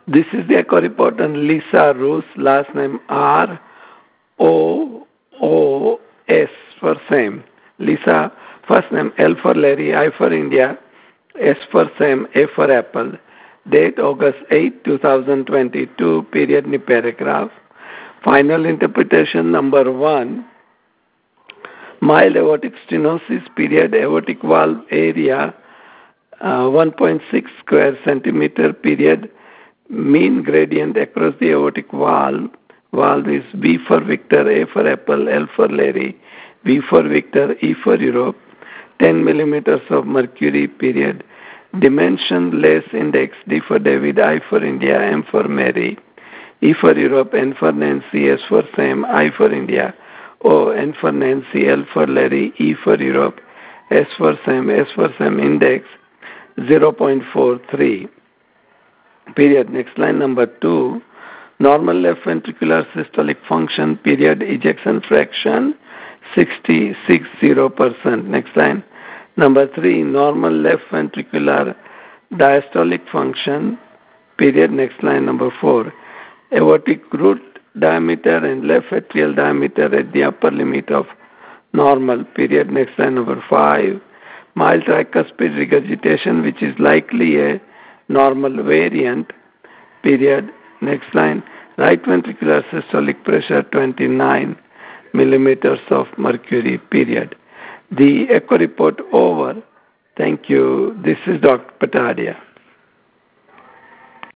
This is the echo report on Lisa Roos, last name R-O-O-S for Sam. Lisa, first name L for Larry, I for India, S for Sam, A for Apple. Date August 8, 2022, period ni paragraph. Final interpretation number 1. Mild aortic stenosis, period, aortic valve area 1.6 square centimeter, period. Mean gradient across the aortic valve is V for Victor, A for Apple, L for Larry, V for Victor, E for Europe, 10 millimeters of mercury, period. Dimensionless index, D for David, I for India, M for Mary, E for Europe, N for Nancy, S for Sam, I for India, O, N for Nancy, L for Larry, E for Europe, S for Sam, index 0.43. Period. Next line, number 2. Normal left ventricular systolic function, period. Ejection fraction 60%. Next line, number 3. Normal left ventricular diastolic function, period. Next line, number 4. Aortic root diameter and left atrial diameter at the upper limit of normal, period. Next line, number 5. Mild tricuspid regurgitation, which is likely a normal variant, period. Next line, right ventricular systolic pressure 29 millimeters of mercury, period. The echo report over. Thank you. This is Dr. Patadia.